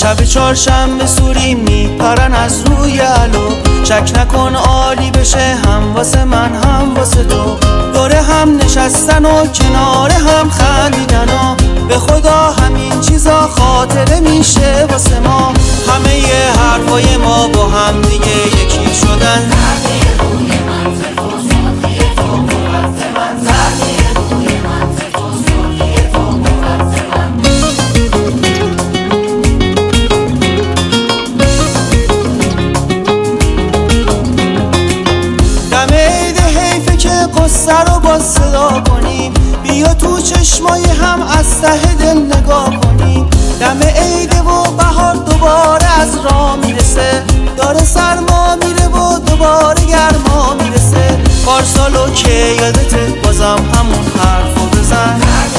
شب چهارشنبه سوری میپرن از روی علو، شک نکن عالی بشه هم واسه من هم واسه تو. دوره هم نشستن و کنار هم خندیدن و به خدا همین چیزا خاطره میشه واسه ما. همه ی حرفای ما با هم دیگه یکی شدن. قصه رو با صدا کنیم، بیا تو چشمای هم از ته دل نگاه کنیم. دم عیده و بهار دوباره از راه میرسه، داره سرما میره و دوباره گرما میرسه. پارسالو که یادته بازم همون حرفو بزن.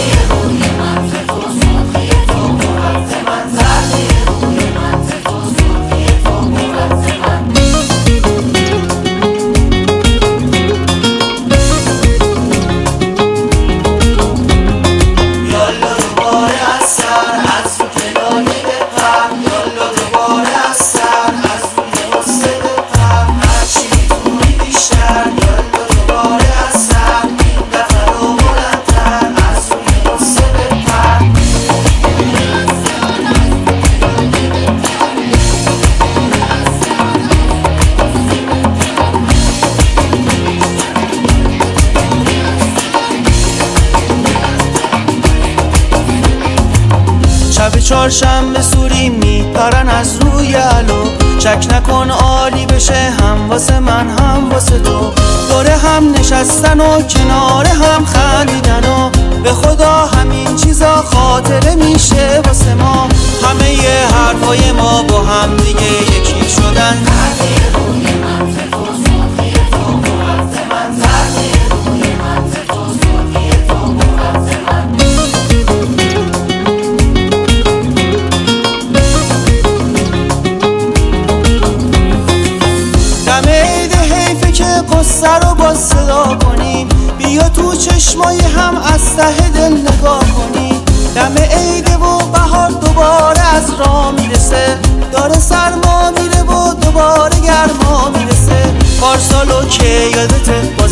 شب چهارشنبه سوری میپرن از روی علو، شک نکن عالی بشه هم واسه من هم واسه تو. دوره هم نشستن و کنار هم خندیدن و به خدا همین چیزا خاطره میشه واسه ما. همه ی حرفای ما با هم دیگه یکی شدن. قصه رو با صدا کنیم، بیا تو چشمای هم از ته دل نگاه کنیم. دم عیده و بهار دوباره از راه میرسه، داره سرما میره و دوباره گرما میرسه. پارسالو که یادته